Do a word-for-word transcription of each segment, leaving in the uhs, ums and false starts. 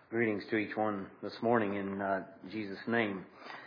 Greetings to each one this morning in uh, Jesus' name.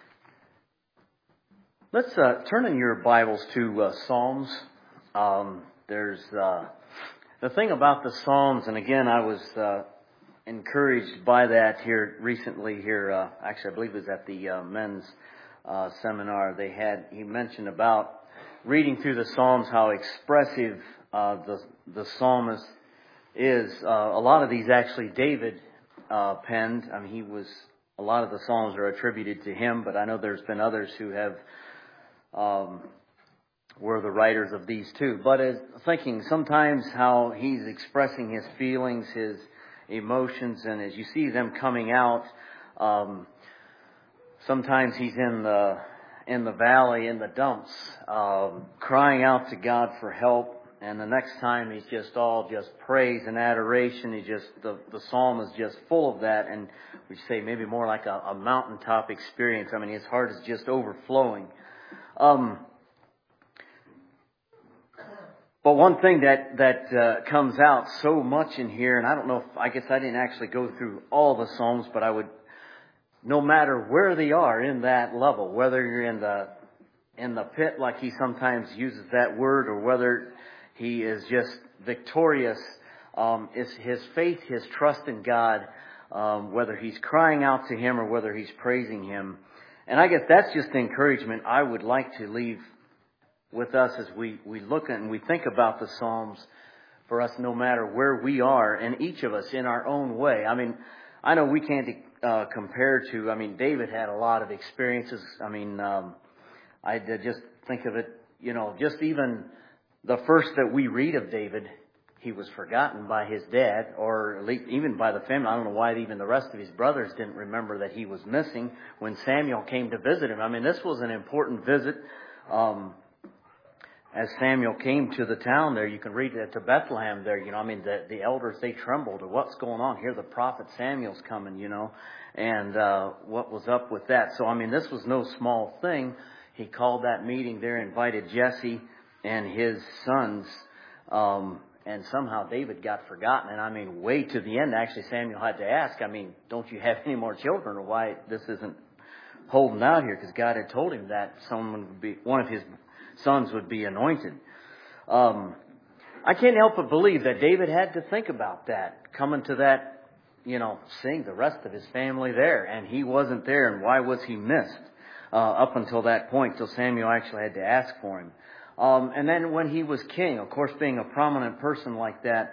Let's uh, turn in your Bibles to uh, Psalms. Um, there's uh, the thing about the Psalms, and again, I was uh, encouraged by that here recently. Here, uh, actually, I believe it was at the uh, men's uh, seminar. They had he mentioned about reading through the Psalms, how expressive uh, the the psalmist is. Uh, a lot of these actually David Uh, penned. I mean, he was, a lot of the Psalms are attributed to him, but I know there's been others who have, um, were the writers of these too. But as thinking sometimes how he's expressing his feelings, his emotions, and as you see them coming out, um, sometimes he's in the, in the valley, in the dumps, um, crying out to God for help. And the next time he's just all just praise and adoration. He just, the, the psalm is just full of that. And we say maybe more like a, a mountaintop experience. I mean, his heart is just overflowing. Um, but one thing that, that uh, comes out so much in here, and I don't know if, I guess I didn't actually go through all the psalms, but I would, no matter where they are in that level, whether you're in the, in the pit like he sometimes uses that word, or whether he is just victorious. Um, it's his faith, his trust in God, um, whether he's crying out to him or whether he's praising him. And I guess that's just the encouragement I would like to leave with us as we, we look at and we think about the Psalms for us, no matter where we are, and each of us in our own way. I mean, I know we can't uh, compare to, I mean, David had a lot of experiences. I mean, um, I just think of it, you know, just even the first that we read of David, he was forgotten by his dad, or at least even by the family. I don't know why even the rest of his brothers didn't remember that he was missing when Samuel came to visit him. I mean, this was an important visit. Um, as Samuel came to the town there, you can read it to Bethlehem there, you know, I mean, the, the elders, they trembled. What's going on here? The prophet Samuel's coming, you know, and uh, what was up with that? So, I mean, this was no small thing. He called that meeting there, invited Jesse and his sons, um, and somehow David got forgotten. And I mean, way to the end, actually, Samuel had to ask, I mean, don't you have any more children, or why this isn't holding out here? Because God had told him that someone would be, one of his sons would be anointed. Um, I can't help but believe that David had to think about that, coming to that, you know, seeing the rest of his family there, and he wasn't there, and why was he missed uh, up until that point, till Samuel actually had to ask for him. Um, and then when he was king, of course, being a prominent person like that,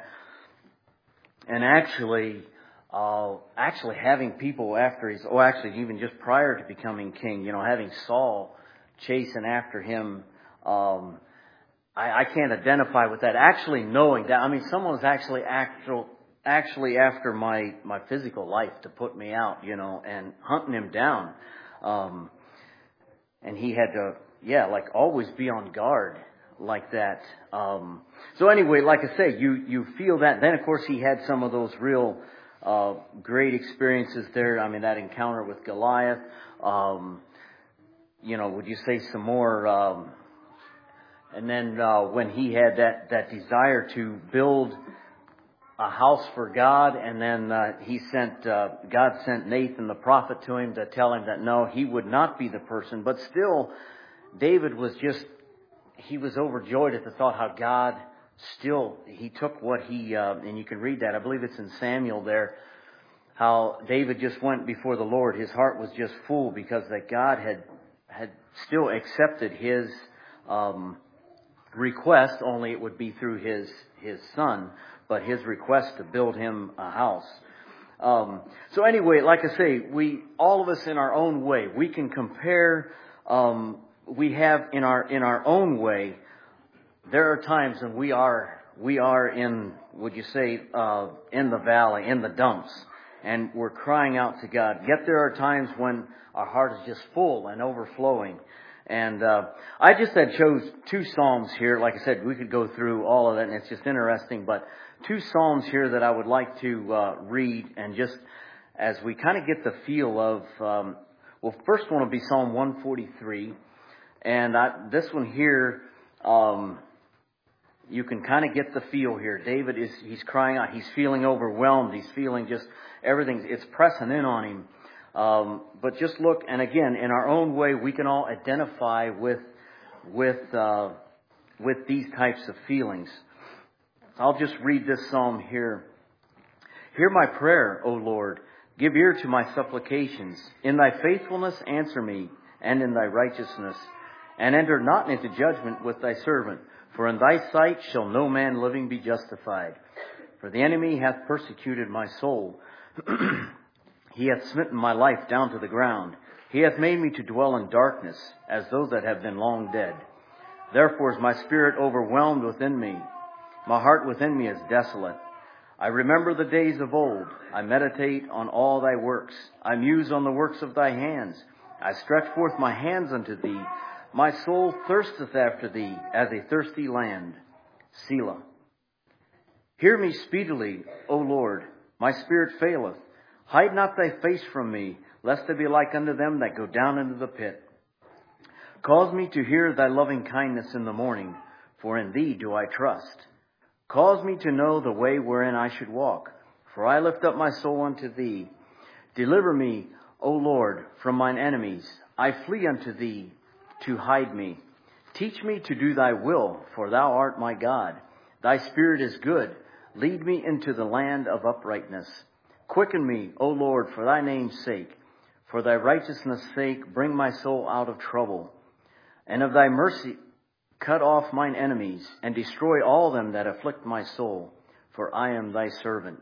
and actually, uh, actually having people after his, oh, actually even just prior to becoming king, you know, having Saul chasing after him, um, I, I can't identify with that. Actually knowing that, I mean, someone was actually actual, actually after my, my physical life to put me out, you know, and hunting him down. Um, and he had to, yeah, like always be on guard like that. Um, so anyway, like I say, you, you feel that. Then, of course, he had some of those real uh, great experiences there. I mean, that encounter with Goliath. Um, you know, would you say some more? Um, and then uh, when he had that, that desire to build a house for God, and then uh, he sent, uh, God sent Nathan the prophet to him to tell him that no, he would not be the person, but still, David was just, he was overjoyed at the thought how God still, he took what he, uh, and you can read that, I believe it's in Samuel there, how David just went before the Lord. His heart was just full because that God had, had still accepted his, um, request, only it would be through his, his son, but his request to build him a house. Um, so anyway, like I say, we, all of us in our own way, we can compare, um, we have in our, in our own way, there are times when we are, we are in, would you say, uh, in the valley, in the dumps, and we're crying out to God. Yet there are times when our heart is just full and overflowing. And, uh, I just had chose two Psalms here. Like I said, we could go through all of that, and it's just interesting, but two Psalms here that I would like to, uh, read, and just as we kind of get the feel of, um, well, first one will be Psalm one forty-three. And I, this one here, um, you can kind of get the feel here. David is, he's crying out. He's feeling overwhelmed. He's feeling just everything. It's pressing in on him. Um, but just look, and again, in our own way, we can all identify with, with, uh, with these types of feelings. I'll just read this psalm here. Hear my prayer, O Lord. Give ear to my supplications. In thy faithfulness answer me, and in thy righteousness. And enter not into judgment with thy servant. For in thy sight shall no man living be justified. For the enemy hath persecuted my soul. He hath smitten my life down to the ground. He hath made me to dwell in darkness, as those that have been long dead. Therefore is my spirit overwhelmed within me. My heart within me is desolate. I remember the days of old. I meditate on all thy works. I muse on the works of thy hands. I stretch forth my hands unto thee. My soul thirsteth after thee, as a thirsty land. Selah. Hear me speedily, O Lord. My spirit faileth. Hide not thy face from me, lest I be like unto them that go down into the pit. Cause me to hear thy loving kindness in the morning, for in thee do I trust. Cause me to know the way wherein I should walk, for I lift up my soul unto thee. Deliver me, O Lord, from mine enemies. I flee unto thee to hide me. Teach me to do thy will, for thou art my God. Thy spirit is good. Lead me into the land of uprightness. Quicken me, O Lord, for thy name's sake. For thy righteousness' sake, bring my soul out of trouble. And of thy mercy, cut off mine enemies, and destroy all them that afflict my soul. For I am thy servant.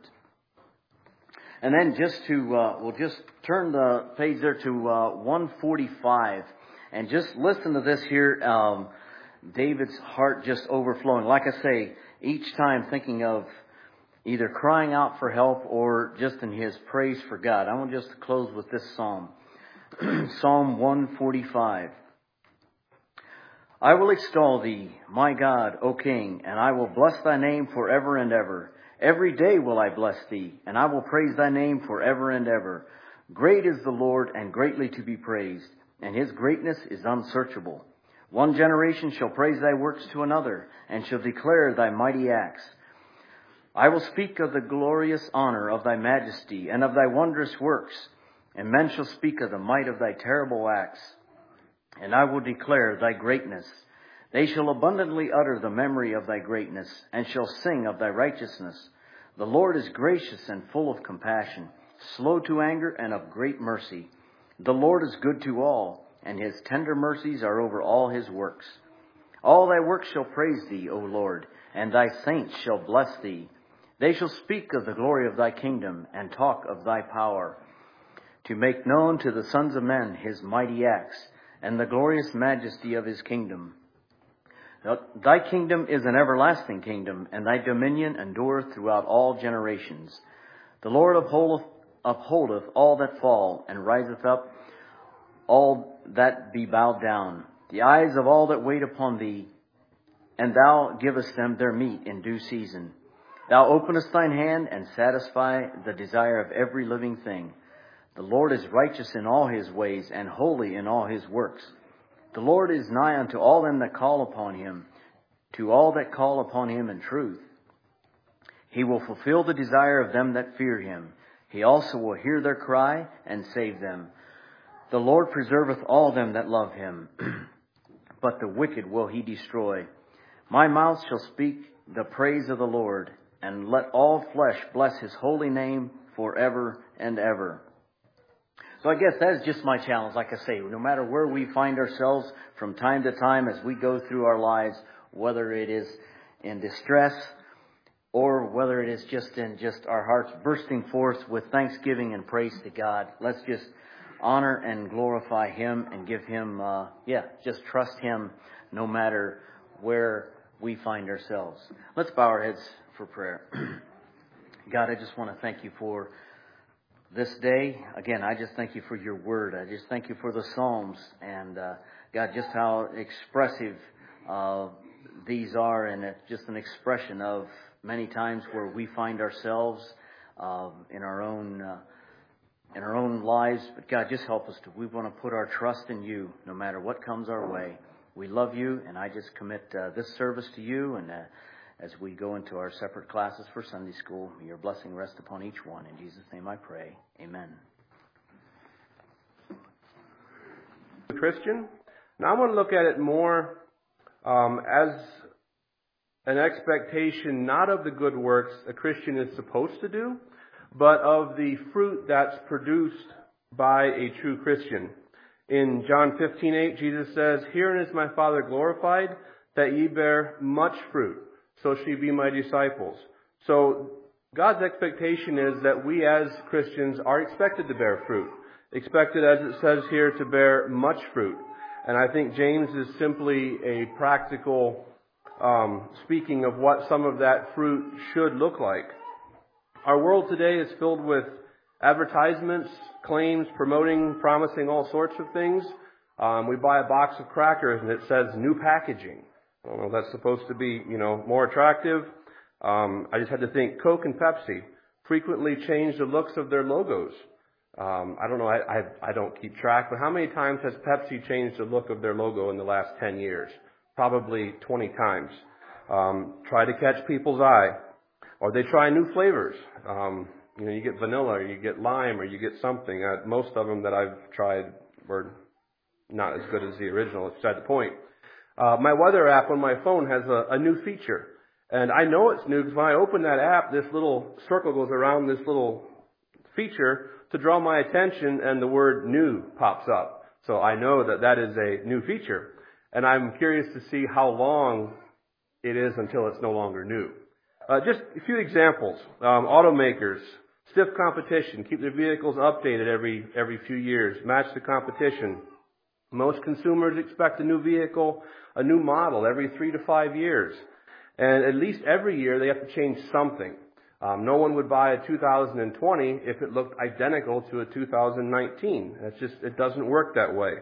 And then just to, uh, we'll just turn the page there to uh, one forty-five. And just listen to this here. Um, David's heart just overflowing. Like I say, each time thinking of either crying out for help or just in his praise for God. I want just to close with this psalm. Psalm one forty-five. I will extol thee, my God, O King, and I will bless thy name forever and ever. Every day will I bless thee, and I will praise thy name forever and ever. Great is the Lord, and greatly to be praised, and his greatness is unsearchable. One generation shall praise thy works to another, and shall declare thy mighty acts. I will speak of the glorious honor of thy majesty, and of thy wondrous works, and men shall speak of the might of thy terrible acts. And I will declare thy greatness. They shall abundantly utter the memory of thy greatness, and shall sing of thy righteousness. The Lord is gracious and full of compassion, slow to anger and of great mercy. The Lord is good to all, and his tender mercies are over all his works. All thy works shall praise thee, O Lord, and thy saints shall bless thee. They shall speak of the glory of thy kingdom, and talk of thy power, to make known to the sons of men his mighty acts, and the glorious majesty of his kingdom. Thy kingdom is an everlasting kingdom, and thy dominion endureth throughout all generations. The Lord upholdeth, upholdeth all that fall, and riseth up all that be bowed down. The eyes of all that wait upon thee, and thou givest them their meat in due season. Thou openest thine hand, and satisfy the desire of every living thing. The Lord is righteous in all his ways, and holy in all his works. The Lord is nigh unto all them that call upon him, to all that call upon him in truth. He will fulfill the desire of them that fear him. He also will hear their cry, and save them. The Lord preserveth all them that love him, but the wicked will he destroy. My mouth shall speak the praise of the Lord, and let all flesh bless his holy name forever and ever. So I guess that is just my challenge. Like I say, no matter where we find ourselves from time to time as we go through our lives, whether it is in distress or whether it is just in just our hearts bursting forth with thanksgiving and praise to God, let's just honor and glorify him and give him, uh, yeah, just trust him no matter where we find ourselves. Let's bow our heads for prayer. God, I just want to thank you for this day. Again, I just thank you for your word. I just thank you for the Psalms, and uh, God, just how expressive uh, these are, and it's just an expression of many times where we find ourselves uh, in our own uh, in our own lives. But God, just help us to. We want to put our trust in you, no matter what comes our way. We love you, and I just commit uh, this service to you, and uh, as we go into our separate classes for Sunday school. May your blessing rest upon each one. In Jesus' name I pray. Amen. Christian. Now I want to look at it more um, as an expectation not of the good works a Christian is supposed to do, but of the fruit that's produced by a true Christian. In John fifteen eight, Jesus says, "Herein is my Father glorified, that ye bear much fruit, so shall ye be my disciples." So God's expectation is that we as Christians are expected to bear fruit. Expected, as it says here, to bear much fruit. And I think James is simply a practical um, speaking of what some of that fruit should look like. Our world today is filled with advertisements, claims, promoting, promising all sorts of things. Um, we buy a box of crackers and it says new packaging. I don't know if that's supposed to be, you know, more attractive. Um, I just had to think Coke and Pepsi frequently change the looks of their logos. Um, I don't know, I, I, I don't keep track, but how many times has Pepsi changed the look of their logo in the last ten years? Probably twenty times. Um, try to catch people's eye. Or they try new flavors. Um, you know, you get vanilla, or you get lime, or you get something. Uh, most of them that I've tried were not as good as the original. It's beside the point. Uh, my weather app on my phone has a, a new feature. And I know it's new because when I open that app, this little circle goes around this little feature to draw my attention, and the word new pops up. So I know that that is a new feature. And I'm curious to see how long it is until it's no longer new. Uh, just a few examples. Um, automakers, stiff competition, keep their vehicles updated every every few years, match the competition. Most consumers expect a new vehicle, a new model every three to five years. And at least every year they have to change something. Um, no one would buy a two thousand twenty if it looked identical to a two thousand nineteen. It's just, it doesn't work that way.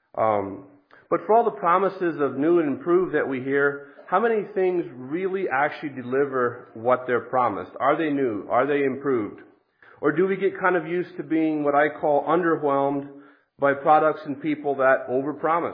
Um, but for all the promises of new and improved that we hear, how many things really actually deliver what they're promised? Are they new? Are they improved? Or do we get kind of used to being what I call underwhelmed by products and people that overpromise?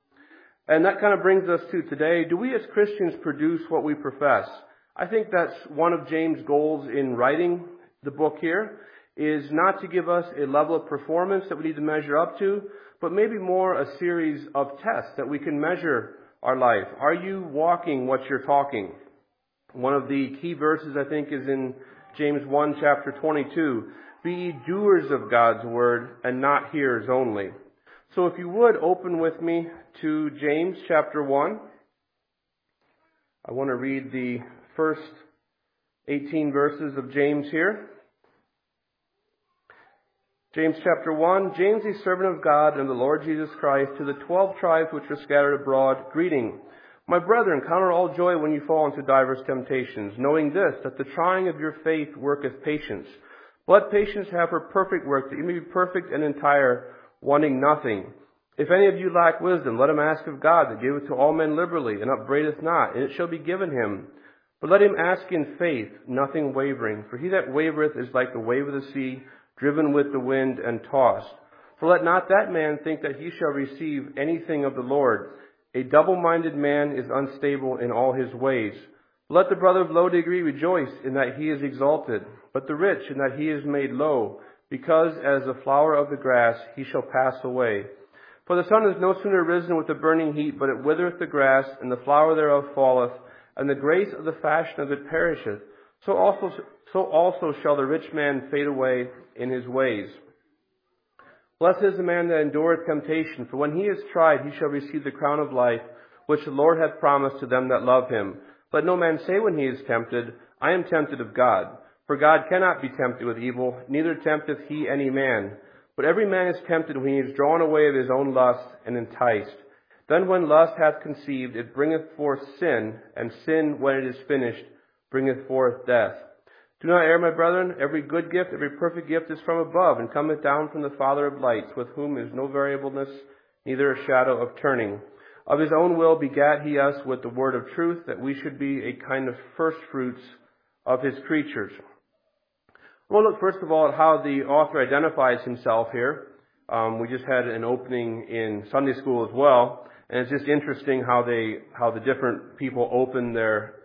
And that kind of brings us to today. Do we as Christians produce what we profess? I think that's one of James' goals in writing the book here, is not to give us a level of performance that we need to measure up to, but maybe more a series of tests that we can measure our life. Are you walking what you're talking? One of the key verses, I think, is in James one, chapter twenty-two. Be ye doers of God's word and not hearers only. So if you would, open with me to James chapter one. I want to read the first eighteen verses of James here. James chapter one, James, a servant of God and the Lord Jesus Christ, to the twelve tribes which are scattered abroad, greeting. My brethren, count it all joy when you fall into divers temptations, knowing this, that the trying of your faith worketh patience. Let patience have her perfect work, that you may be perfect and entire, wanting nothing. If any of you lack wisdom, let him ask of God, that giveth to all men liberally, and upbraideth not, and it shall be given him. But let him ask in faith, nothing wavering. For he that wavereth is like the wave of the sea, driven with the wind and tossed. For let not that man think that he shall receive anything of the Lord. A double-minded man is unstable in all his ways. Let the brother of low degree rejoice in that he is exalted, but the rich in that he is made low, because as the flower of the grass he shall pass away. For the sun is no sooner risen with a burning heat, but it withereth the grass, and the flower thereof falleth, and the grace of the fashion of it perisheth. So also, so also shall the rich man fade away in his ways. Blessed is the man that endureth temptation, for when he is tried, he shall receive the crown of life, which the Lord hath promised to them that love him. Let no man say when he is tempted, I am tempted of God. For God cannot be tempted with evil, neither tempteth he any man. But every man is tempted when he is drawn away of his own lust and enticed. Then when lust hath conceived, it bringeth forth sin, and sin, when it is finished, bringeth forth death. Do not err, my brethren. Every good gift, every perfect gift is from above, and cometh down from the Father of lights, with whom is no variableness, neither a shadow of turning. Of his own will begat he us with the word of truth, that we should be a kind of first fruits of his creatures. We'll look first of all at how the author identifies himself here. Um, we just had an opening in Sunday school as well, and it's just interesting how they, how the different people open their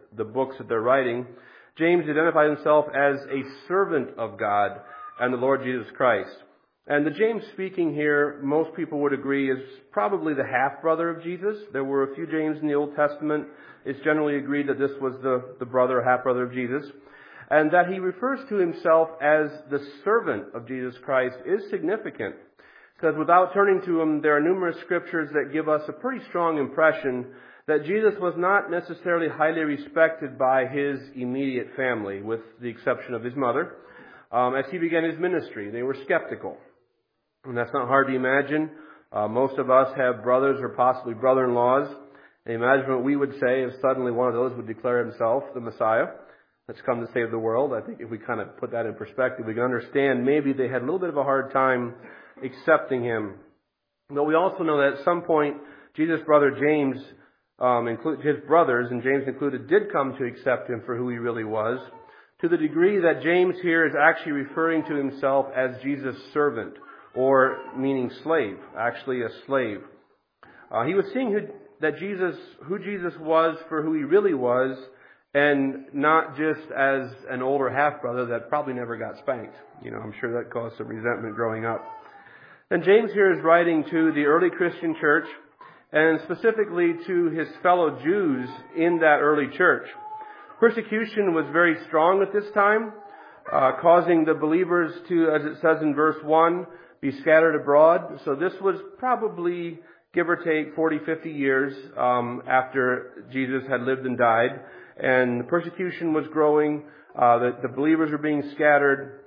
the books that they're writing, James identified himself as a servant of God and the Lord Jesus Christ. And the James speaking here, most people would agree, is probably the half-brother of Jesus. There were a few James in the Old Testament. It's generally agreed that this was the, the brother or half-brother of Jesus. And that he refers to himself as the servant of Jesus Christ is significant. Because without turning to him, there are numerous scriptures that give us a pretty strong impression that Jesus was not necessarily highly respected by his immediate family, with the exception of his mother. Um, as he began his ministry, they were skeptical. And that's not hard to imagine. Uh, most of us have brothers or possibly brother-in-laws. And imagine what we would say if suddenly one of those would declare himself the Messiah that's come to save the world. I think if we kind of put that in perspective, we can understand maybe they had a little bit of a hard time accepting him. But we also know that at some point, Jesus' brother James, um, include, his brothers, and James included, did come to accept him for who he really was, to the degree that James here is actually referring to himself as Jesus' servant, or meaning slave, actually a slave. Uh, he was seeing who, that Jesus, who Jesus was for who he really was, and not just as an older half-brother that probably never got spanked. You know, I'm sure that caused some resentment growing up. And James here is writing to the early Christian church, and specifically to his fellow Jews in that early church. Persecution was very strong at this time, uh, causing the believers to, as it says in verse one, be scattered abroad. So this was probably, give or take, forty, fifty years um, after Jesus had lived and died. And persecution was growing. Uh, the, the believers were being scattered.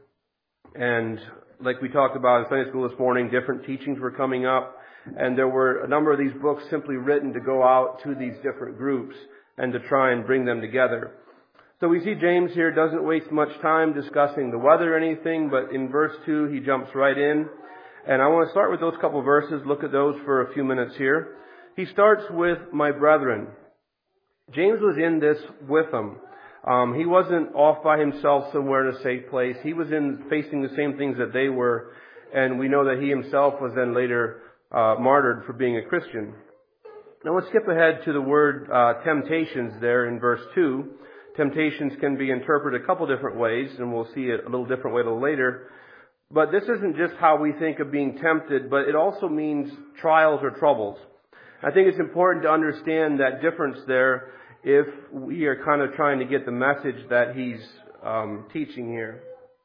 And like we talked about in Sunday school this morning, different teachings were coming up. And there were a number of these books simply written to go out to these different groups and to try and bring them together. So we see James here doesn't waste much time discussing the weather or anything, but in verse two he jumps right in. And I want to start with those couple of verses, look at those for a few minutes here. He starts with, my brethren. James was in this with them. Um, he wasn't off by himself somewhere in a safe place. He was in facing the same things that they were, and we know that he himself was then later uh, martyred for being a Christian. Now let's skip ahead to the word uh, temptations there in verse two. Temptations can be interpreted a couple different ways, and we'll see it a little different way a little later. But this isn't just how we think of being tempted, but it also means trials or troubles. I think it's important to understand that difference there if we are kind of trying to get the message that he's um, teaching here.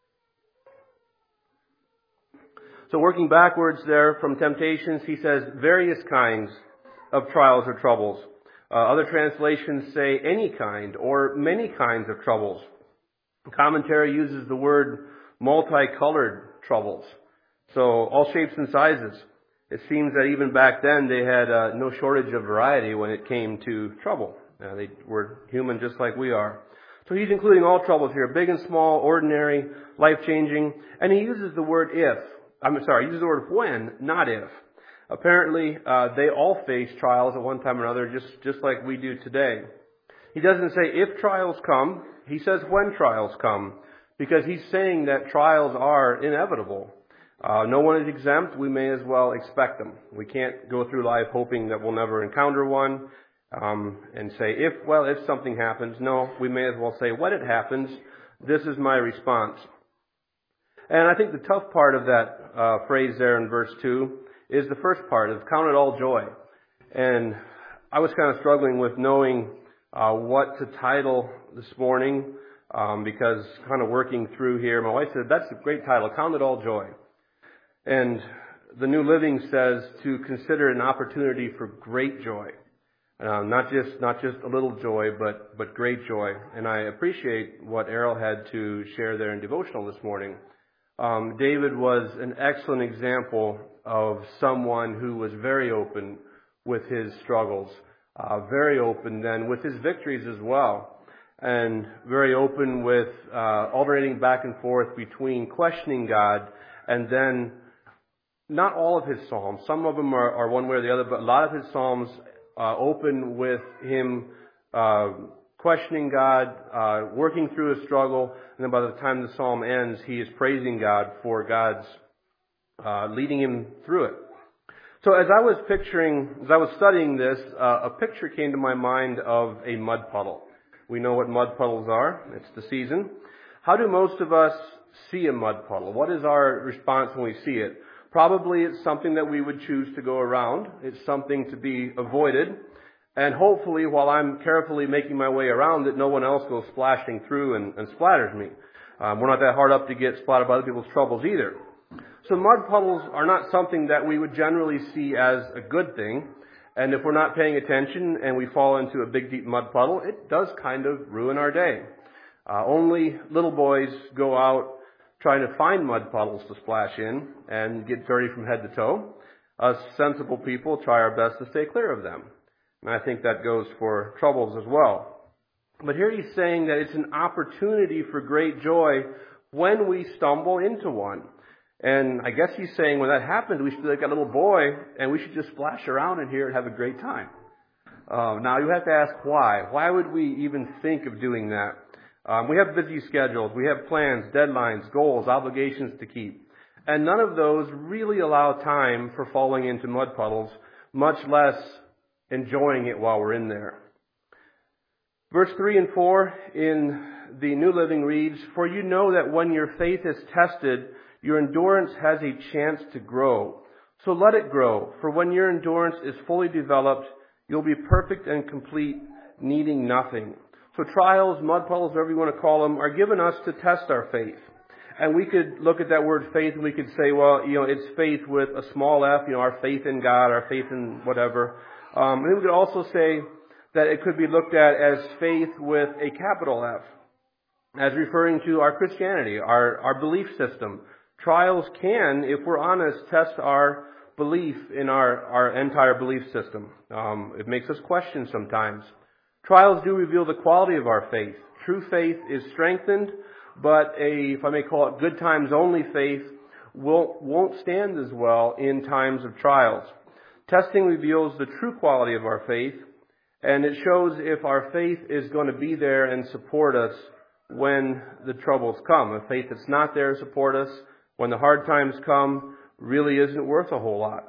So working backwards there from temptations, he says various kinds of trials or troubles. Uh, other translations say any kind or many kinds of troubles. The commentary uses the word multicolored troubles. So all shapes and sizes. It seems that even back then they had uh, no shortage of variety when it came to trouble. Uh, they were human just like we are. So he's including all troubles here, big and small, ordinary, life-changing. And he uses the word if. I'm sorry, he uses the word when, not if. Apparently, uh, they all face trials at one time or another, just, just like we do today. He doesn't say if trials come, he says when trials come, because he's saying that trials are inevitable. Uh, no one is exempt. We may as well expect them. We can't go through life hoping that we'll never encounter one um, and say, if, well, if something happens. No, we may as well say, when it happens, this is my response. And I think the tough part of that uh, phrase there in verse two is the first part, is count it all joy. And I was kind of struggling with knowing uh, what to title this morning um, because kind of working through here, my wife said, that's a great title, Count It All Joy. And the New Living says to consider an opportunity for great joy. Uh, not just not just a little joy, but but great joy. And I appreciate what Errol had to share there in devotional this morning. Um, David was an excellent example of someone who was very open with his struggles, uh, very open then with his victories as well, and very open with uh, alternating back and forth between questioning God and then not all of his psalms. Some of them are, are one way or the other, but a lot of his psalms uh, open with him uh, questioning God, uh, working through a struggle, and then by the time the psalm ends, he is praising God for God's uh, leading him through it. So as I was picturing, as I was studying this, uh, a picture came to my mind of a mud puddle. We know what mud puddles are. It's the season. How do most of us see a mud puddle? What is our response when we see it? Probably it's something that we would choose to go around. It's something to be avoided. And hopefully, while I'm carefully making my way around it, no one else goes splashing through and, and splatters me. Um, we're not that hard up to get splattered by other people's troubles either. So mud puddles are not something that we would generally see as a good thing. And if we're not paying attention and we fall into a big, deep mud puddle, it does kind of ruin our day. Uh, only little boys go out trying to find mud puddles to splash in and get dirty from head to toe. Us sensible people try our best to stay clear of them. And I think that goes for troubles as well. But here he's saying that it's an opportunity for great joy when we stumble into one. And I guess he's saying when that happens, we should be like a little boy and we should just splash around in here and have a great time. Uh, now you have to ask why. Why would we even think of doing that? Um, we have busy schedules. We have plans, deadlines, goals, obligations to keep. And none of those really allow time for falling into mud puddles, much less enjoying it while we're in there. Verse three and four in the New Living reads, "For you know that when your faith is tested, your endurance has a chance to grow. So let it grow, for when your endurance is fully developed, you'll be perfect and complete, needing nothing." So trials, mud puddles, whatever you want to call them, are given us to test our faith. And we could look at that word faith and we could say, well, you know, it's faith with a small f, you know, our faith in God, our faith in whatever. Um, and we could also say that it could be looked at as faith with a capital F, as referring to our Christianity, our, our belief system. Trials can, if we're honest, test our belief in our, our entire belief system. Um, it makes us question sometimes. Trials do reveal the quality of our faith. True faith is strengthened, but a, if I may call it, good times only faith will, won't stand as well in times of trials. Testing reveals the true quality of our faith, and it shows if our faith is going to be there and support us when the troubles come. A faith that's not there to support us when the hard times come really isn't worth a whole lot.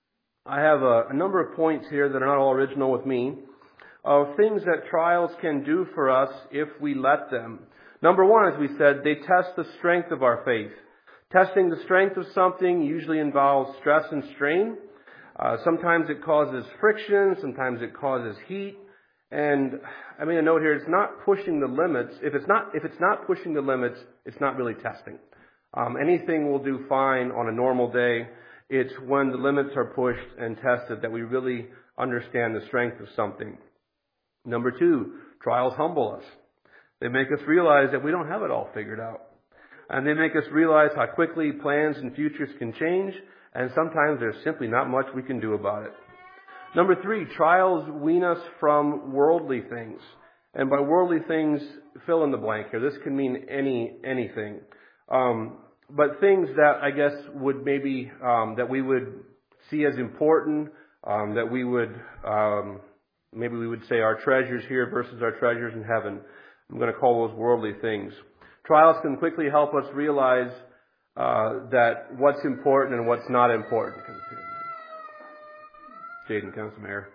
I have a, a number of points here that are not all original with me, of things that trials can do for us if we let them. Number one, as we said, they test the strength of our faith. Testing the strength of something usually involves stress and strain. Uh, sometimes it causes friction, sometimes it causes heat. And I mean, a note here, it's not pushing the limits. If it's not, if it's not pushing the limits, it's not really testing. Um, anything will do fine on a normal day. It's when the limits are pushed and tested that we really understand the strength of something. Number two, trials humble us. They make us realize that we don't have it all figured out. And they make us realize how quickly plans and futures can change, and sometimes there's simply not much we can do about it. Number three, trials wean us from worldly things. And by worldly things, fill in the blank here. This can mean any anything. Um, but things that I guess would maybe, um, that we would see as important, um, that we would, um, maybe we would say our treasures here versus our treasures in heaven. I'm going to call those worldly things. Trials can quickly help us realize uh, that what's important and what's not important. Jaden, count some air.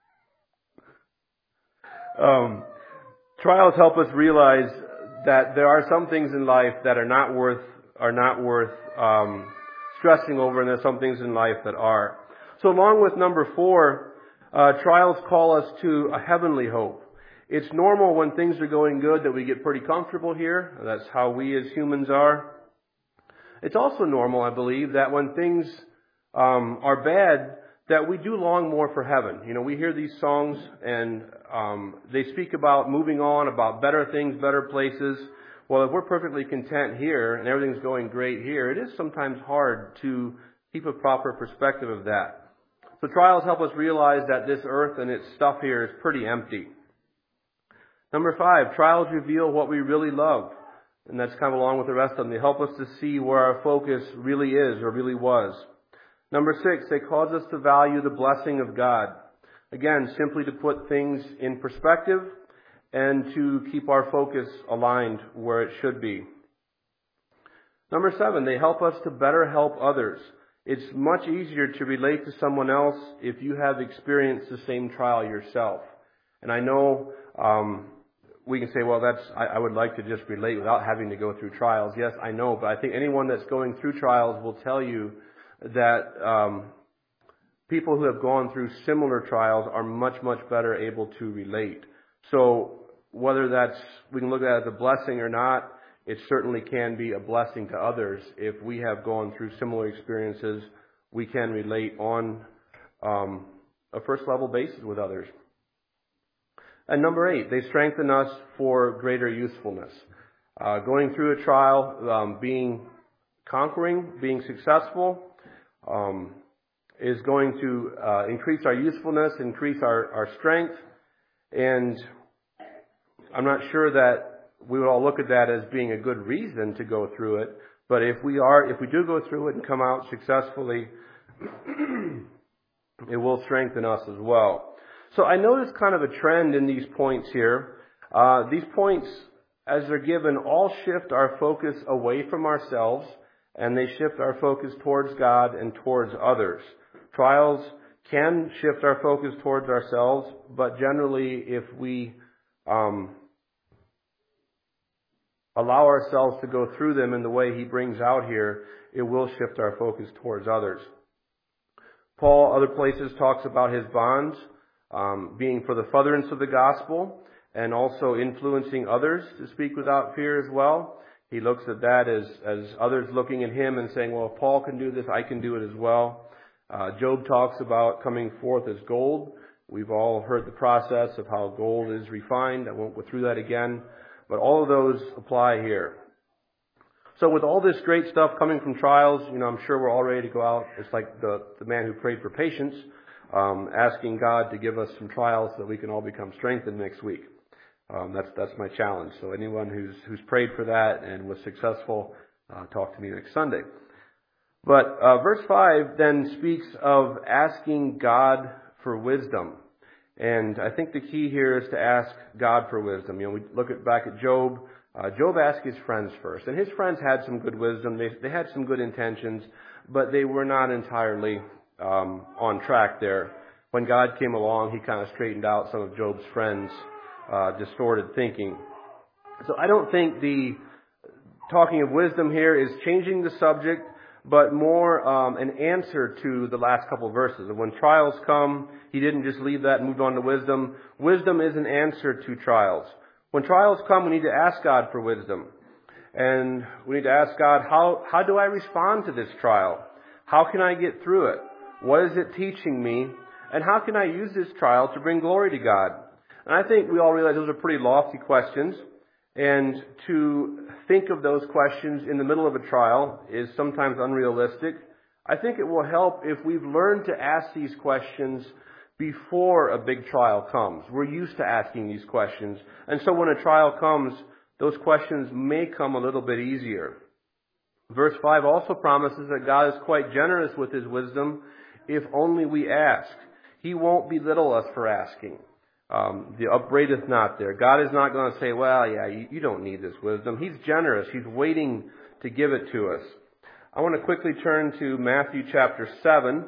Um, trials help us realize that there are some things in life that are not worth are not worth um, stressing over, and there's some things in life that are. So, along with number four, uh, trials call us to a heavenly hope. It's normal when things are going good that we get pretty comfortable here. That's how we as humans are. It's also normal, I believe, that when things um, are bad, that we do long more for heaven. You know, we hear these songs and um, they speak about moving on, about better things, better places. Well, if we're perfectly content here and everything's going great here, it is sometimes hard to keep a proper perspective of that. So trials help us realize that this earth and its stuff here is pretty empty. Number five, trials reveal what we really love. And that's kind of along with the rest of them. They help us to see where our focus really is or really was. Number six, they cause us to value the blessing of God. Again, simply to put things in perspective and to keep our focus aligned where it should be. Number seven, they help us to better help others. It's much easier to relate to someone else if you have experienced the same trial yourself. And I know um, we can say, well, that's, I, I would like to just relate without having to go through trials. Yes, I know, but I think anyone that's going through trials will tell you that um, people who have gone through similar trials are much, much better able to relate. So whether that's, we can look at it as a blessing or not, it certainly can be a blessing to others. If we have gone through similar experiences, we can relate on um, a first level basis with others. And number eight, they strengthen us for greater usefulness. Uh, going through a trial, um, being conquering, being successful, um, is going to uh, increase our usefulness, increase our, our strength. And I'm not sure that we would all look at that as being a good reason to go through it. But if we are, if we do go through it and come out successfully, it will strengthen us as well. So I notice kind of a trend in these points here. Uh, these points, as they're given, all shift our focus away from ourselves, and they shift our focus towards God and towards others. Trials can shift our focus towards ourselves, but generally, if we um, allow ourselves to go through them in the way he brings out here, it will shift our focus towards others. Paul, other places, talks about his bonds um, being for the furtherance of the gospel and also influencing others to speak without fear as well. He looks at that as, as others looking at him and saying, well, if Paul can do this, I can do it as well. Uh, Job talks about coming forth as gold. We've all heard the process of how gold is refined. I won't go through that again. But all of those apply here. So with all this great stuff coming from trials, you know, I'm sure we're all ready to go out. It's like the, the man who prayed for patience, um, asking God to give us some trials so that we can all become strengthened next week. Um, that's that's my challenge. So anyone who's who's prayed for that and was successful, uh, talk to me next Sunday. But uh, verse five then speaks of asking God for wisdom. And I think the key here is to ask God for wisdom. You know, we look at back at Job. Uh, Job asked his friends first. And his friends had some good wisdom. They, they had some good intentions, but they were not entirely um, on track there. When God came along, he kind of straightened out some of Job's friends' uh, distorted thinking. So I don't think the talking of wisdom here is changing the subject, but more um, an answer to the last couple of verses. When trials come, he didn't just leave that and moved on to wisdom. Wisdom is an answer to trials. When trials come, we need to ask God for wisdom. And we need to ask God, how, how do I respond to this trial? How can I get through it? What is it teaching me? And how can I use this trial to bring glory to God? And I think we all realize those are pretty lofty questions. And to think of those questions in the middle of a trial is sometimes unrealistic. I think it will help if we've learned to ask these questions before a big trial comes. We're used to asking these questions. And so when a trial comes, those questions may come a little bit easier. Verse five also promises that God is quite generous with his wisdom if only we ask. He won't belittle us for asking. Um, the upbraideth not there. God is not going to say, well, yeah, you, you don't need this wisdom. He's generous. He's waiting to give it to us. I want to quickly turn to Matthew chapter seven.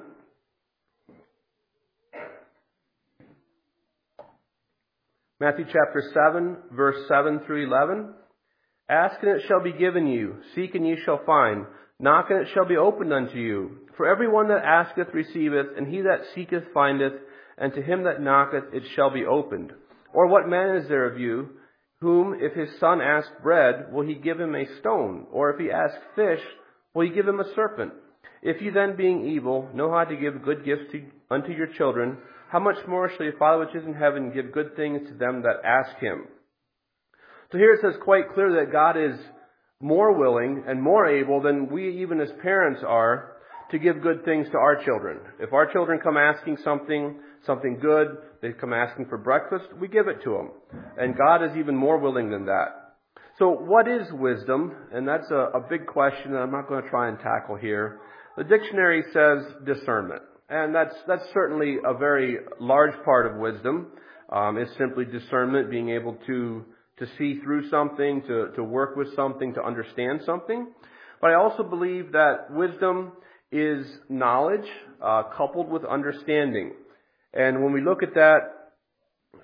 Matthew chapter seven, verse seven through eleven. Ask and it shall be given you. Seek and ye shall find. Knock and it shall be opened unto you. For every one that asketh receiveth, and he that seeketh findeth, and to him that knocketh it shall be opened. Or what man is there of you, whom if his son ask bread, will he give him a stone? Or if he ask fish, will he give him a serpent? If you then, being evil, know how to give good gifts to, unto your children, how much more shall your Father which is in heaven give good things to them that ask him? So here it says quite clear that God is more willing and more able than we even as parents are to give good things to our children. If our children come asking something, something good, they come asking for breakfast, we give it to them. And God is even more willing than that. So what is wisdom? And that's a, a big question that I'm not going to try and tackle here. The dictionary says discernment. And that's that's certainly a very large part of wisdom. Um, it's simply discernment, being able to to see through something, to, to work with something, to understand something. But I also believe that wisdom is knowledge uh, coupled with understanding. And when we look at that,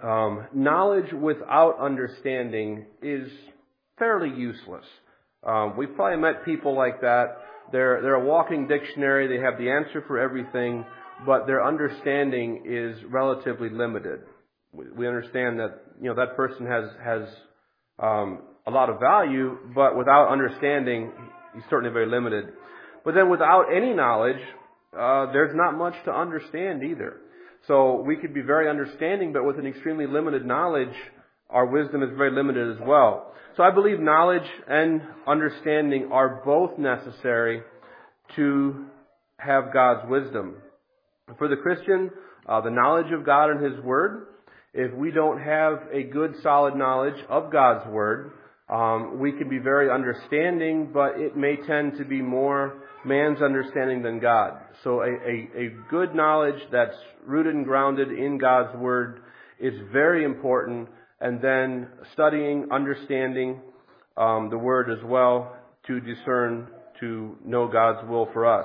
Um, knowledge without understanding is fairly useless. Um, we've probably met people like that. They're, they're a walking dictionary. They have the answer for everything, but their understanding is relatively limited. We, we understand that, you know, that person has, has, um, a lot of value, but without understanding, he's certainly very limited. But then without any knowledge, uh, there's not much to understand either. So we could be very understanding, but with an extremely limited knowledge, our wisdom is very limited as well. So I believe knowledge and understanding are both necessary to have God's wisdom. For the Christian, uh, the knowledge of God and His Word. If we don't have a good, solid knowledge of God's Word, um, we can be very understanding, but it may tend to be more man's understanding than God. So a, a, a good knowledge that's rooted and grounded in God's Word is very important. And then studying, understanding um, the Word as well to discern, to know God's will for us.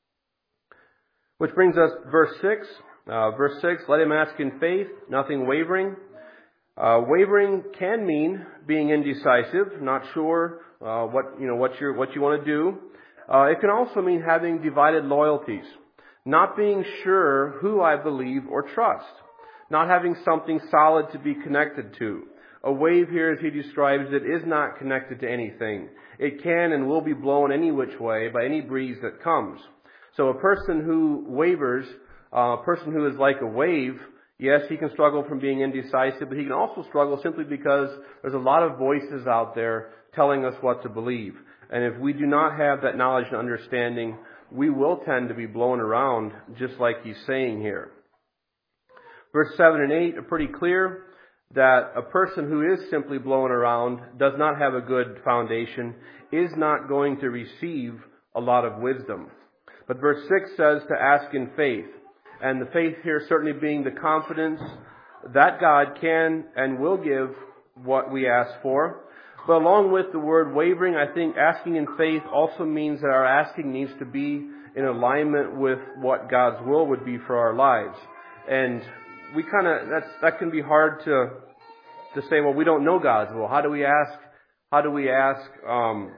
Which brings us verse six. Uh, verse six, let him ask in faith, nothing wavering. Uh, wavering can mean being indecisive, not sure uh, what you know what you what you want to do. Uh, it can also mean having divided loyalties, not being sure who I believe or trust. Not having something solid to be connected to. A wave here, as he describes it, is not connected to anything. It can and will be blown any which way by any breeze that comes. So a person who wavers, uh, a person who is like a wave, yes, he can struggle from being indecisive, but he can also struggle simply because there's a lot of voices out there telling us what to believe. And if we do not have that knowledge and understanding, we will tend to be blown around, just like he's saying here. Verse seven and eight are pretty clear that a person who is simply blown around, does not have a good foundation, is not going to receive a lot of wisdom. But verse six says to ask in faith. And the faith here certainly being the confidence that God can and will give what we ask for. But along with the word wavering, I think asking in faith also means that our asking needs to be in alignment with what God's will would be for our lives. And we kind of, that's, that can be hard to, to say, well, we don't know God's will. How do we ask, how do we ask, um,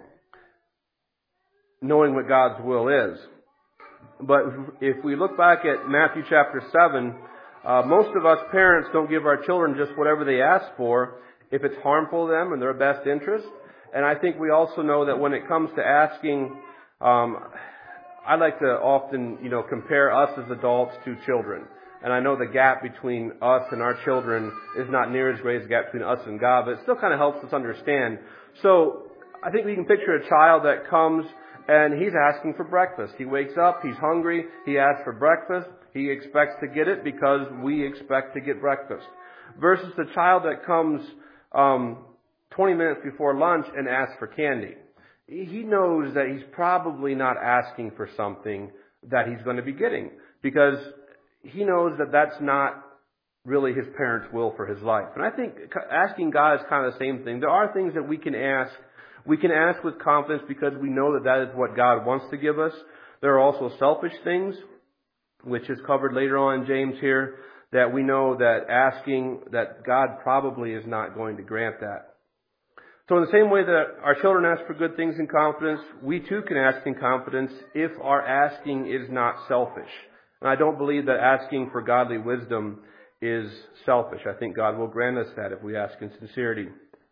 knowing what God's will is? But if we look back at Matthew chapter seven, uh, most of us parents don't give our children just whatever they ask for if it's harmful to them and their best interest. And I think we also know that when it comes to asking, um, I like to often, you know, compare us as adults to children. And I know the gap between us and our children is not near as great as the gap between us and God, but it still kind of helps us understand. So I think we can picture a child that comes and he's asking for breakfast. He wakes up, he's hungry, he asks for breakfast, he expects to get it because we expect to get breakfast. Versus the child that comes um, twenty minutes before lunch and asks for candy. He knows that he's probably not asking for something that he's going to be getting because he knows that that's not really his parents' will for his life. And I think asking God is kind of the same thing. There are things that we can ask. We can ask with confidence because we know that that is what God wants to give us. There are also selfish things, which is covered later on in James here, that we know that asking, that God probably is not going to grant that. So in the same way that our children ask for good things in confidence, we too can ask in confidence if our asking is not selfish. And I don't believe that asking for godly wisdom is selfish. I think God will grant us that if we ask in sincerity.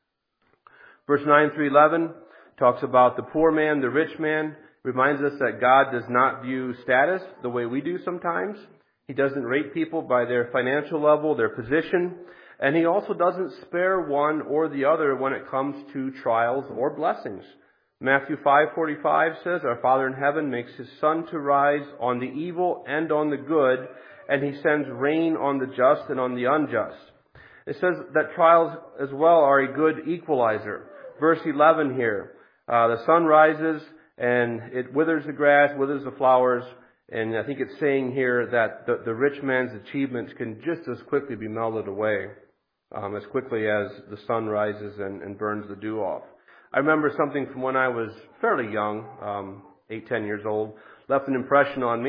Verse nine through eleven talks about the poor man, the rich man. Reminds us that God does not view status the way we do sometimes. He doesn't rate people by their financial level, their position. And He also doesn't spare one or the other when it comes to trials or blessings. Matthew five forty-five says, our Father in heaven makes His sun to rise on the evil and on the good, and He sends rain on the just and on the unjust. It says that trials as well are a good equalizer. Verse eleven here, uh, the sun rises and it withers the grass, withers the flowers, and I think it's saying here that the, the rich man's achievements can just as quickly be melted away, um, as quickly as the sun rises and, and burns the dew off. I remember something from when I was fairly young, um, eight, ten years old, left an impression on me.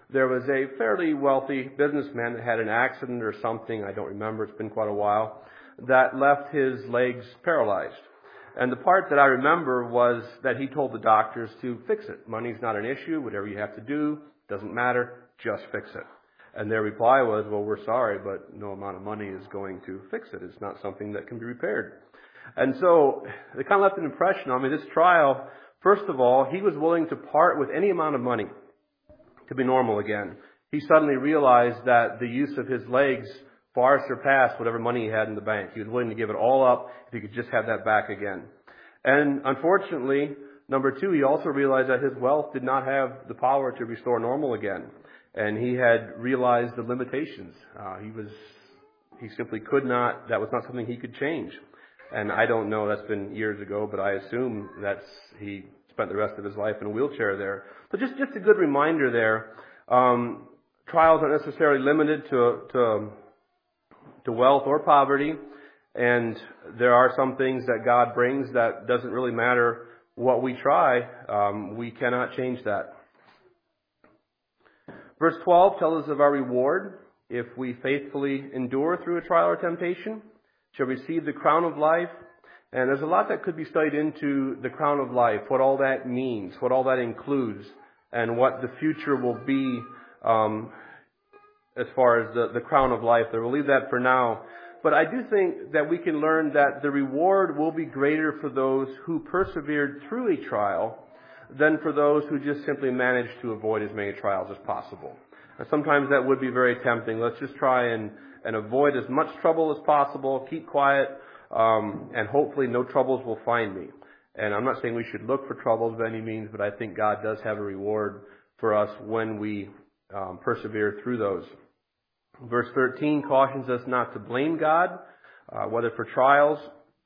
there was a fairly wealthy businessman that had an accident or something, I don't remember, it's been quite a while, that left his legs paralyzed. And the part that I remember was that he told the doctors to fix it. Money's not an issue, whatever you have to do, doesn't matter, just fix it. And their reply was, well, we're sorry, but no amount of money is going to fix it. It's not something that can be repaired. And so they kind of left an impression on me. This trial, first of all, he was willing to part with any amount of money to be normal again. He suddenly realized that the use of his legs far surpassed whatever money he had in the bank. He was willing to give it all up if he could just have that back again. And unfortunately, number two, he also realized that his wealth did not have the power to restore normal again. And he had realized the limitations. Uh, he was, he simply could not, that was not something he could change. And I don't know, that's been years ago, but I assume that's, he spent the rest of his life in a wheelchair there. So just, just a good reminder there. Um, trials aren't necessarily limited to, to, to wealth or poverty. And there are some things that God brings that doesn't really matter what we try. Um, we cannot change that. Verse twelve tells us of our reward. If we faithfully endure through a trial or temptation, shall receive the crown of life. And there's a lot that could be studied into the crown of life, what all that means, what all that includes, and what the future will be um, as far as the, the crown of life there. We'll leave that for now. But I do think that we can learn that the reward will be greater for those who persevered through a trial than for those who just simply managed to avoid as many trials as possible. And sometimes that would be very tempting. Let's just try and, and avoid as much trouble as possible, keep quiet, um, and hopefully no troubles will find me. And I'm not saying we should look for troubles by any means, but I think God does have a reward for us when we um, persevere through those. Verse thirteen cautions us not to blame God, uh, whether for trials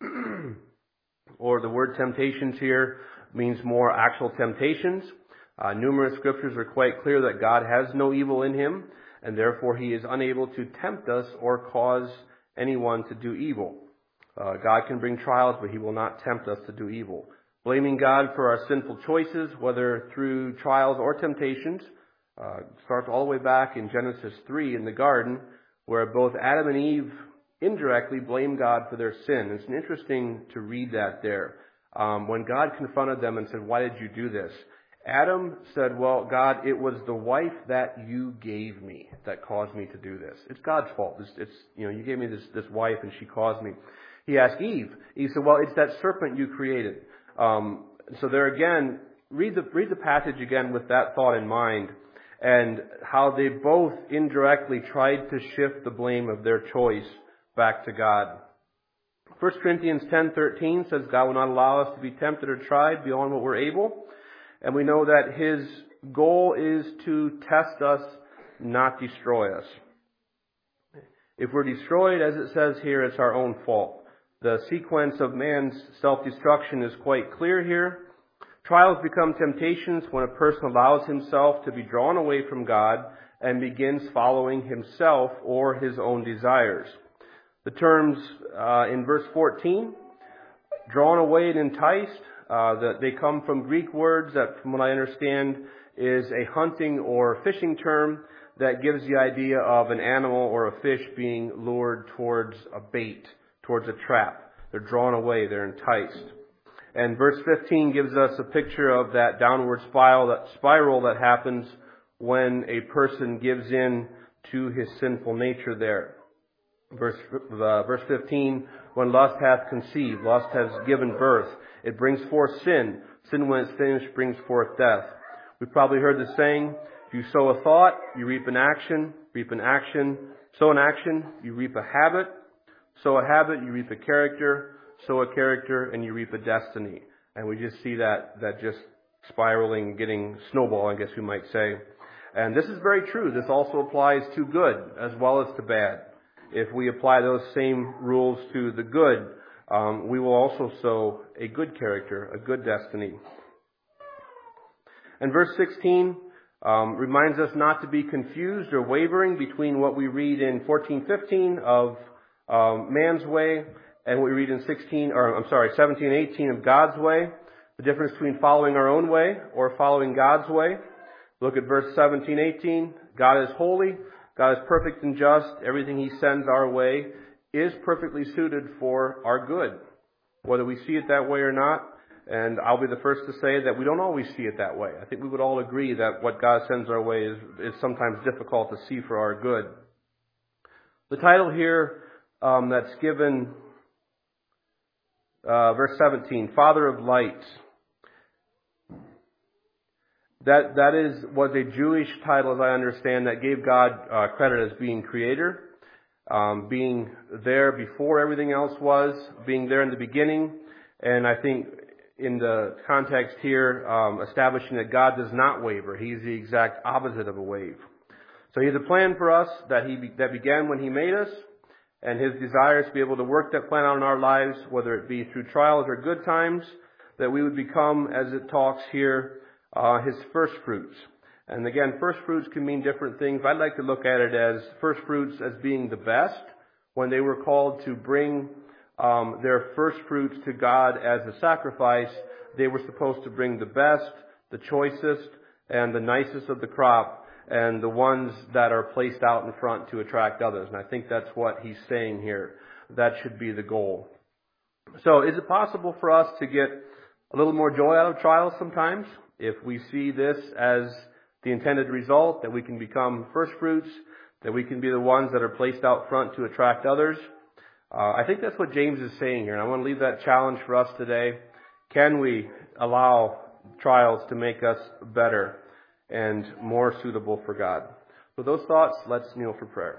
or the word temptations here means more actual temptations. Uh, numerous scriptures are quite clear that God has no evil in him, and therefore he is unable to tempt us or cause anyone to do evil. Uh, God can bring trials, but he will not tempt us to do evil. Blaming God for our sinful choices, whether through trials or temptations, uh, starts all the way back in Genesis three in the garden, where both Adam and Eve indirectly blame God for their sin. It's interesting to read that there. Um, when God confronted them and said, why did you do this? Adam said, well, God, it was the wife that you gave me that caused me to do this. It's God's fault. It's, it's you know, you gave me this, this wife and she caused me. He asked Eve. Eve said, well, it's that serpent you created. Um, so there again, read the, read the passage again with that thought in mind and how they both indirectly tried to shift the blame of their choice back to God. First Corinthians ten thirteen says God will not allow us to be tempted or tried beyond what we're able. And we know that his goal is to test us, not destroy us. If we're destroyed, as it says here, it's our own fault. The sequence of man's self-destruction is quite clear here. Trials become temptations when a person allows himself to be drawn away from God and begins following himself or his own desires. The terms uh, in verse fourteen, drawn away and enticed, uh, that they come from Greek words that, from what I understand, is a hunting or fishing term that gives the idea of an animal or a fish being lured towards a bait, towards a trap. They're drawn away, they're enticed. And verse fifteen gives us a picture of that downward spiral, that spiral that happens when a person gives in to his sinful nature there. Verse, uh, verse fifteen, when lust hath conceived, lust has given birth, it brings forth sin. Sin, when it's finished, brings forth death. We've probably heard the saying, if you sow a thought, you reap an action, reap an action, sow an action, you reap a habit, sow a habit, you reap a character, sow a character, and you reap a destiny. And we just see that, that just spiraling, getting snowball, I guess we might say. And this is very true. This also applies to good as well as to bad. If we apply those same rules to the good, um, we will also sow a good character, a good destiny. And verse sixteen um, reminds us not to be confused or wavering between what we read in fourteen fifteen of um, man's way and what we read in sixteen, or I'm sorry, seventeen eighteen of God's way. The difference between following our own way or following God's way. Look at verse seventeen, eighteen. God is holy. God is perfect and just. Everything He sends our way is perfectly suited for our good, whether we see it that way or not. And I'll be the first to say that we don't always see it that way. I think we would all agree that what God sends our way is, is sometimes difficult to see for our good. The title here um, that's given, uh, verse seventeen, Father of Lights. That that is was a Jewish title, as I understand, that gave God uh, credit as being creator, um, being there before everything else was, being there in the beginning, and I think in the context here, um, establishing that God does not waver. He's the exact opposite of a wave. So He has a plan for us that He that began when He made us, and His desire is to be able to work that plan out in our lives, whether it be through trials or good times, that we would become, as it talks here, Uh, his first fruits. And again, first fruits can mean different things. I'd like to look at it as first fruits as being the best. When they were called to bring um, their first fruits to God as a sacrifice, they were supposed to bring the best, the choicest, and the nicest of the crop, and the ones that are placed out in front to attract others. And I think that's what he's saying here. That should be the goal. So is it possible for us to get a little more joy out of trials sometimes? If we see this as the intended result, that we can become first fruits, that we can be the ones that are placed out front to attract others. Uh, I think that's what James is saying here, and I want to leave that challenge for us today. Can we allow trials to make us better and more suitable for God? With those thoughts, let's kneel for prayer.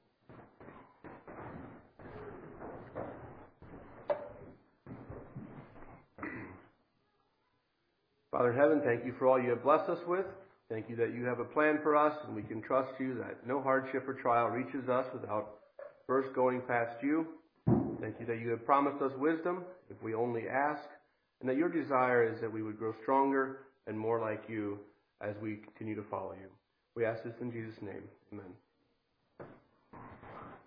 Father in heaven, thank you for all you have blessed us with. Thank you that you have a plan for us, and we can trust you that no hardship or trial reaches us without first going past you. Thank you that you have promised us wisdom if we only ask, and that your desire is that we would grow stronger and more like you as we continue to follow you. We ask this in Jesus' name. Amen.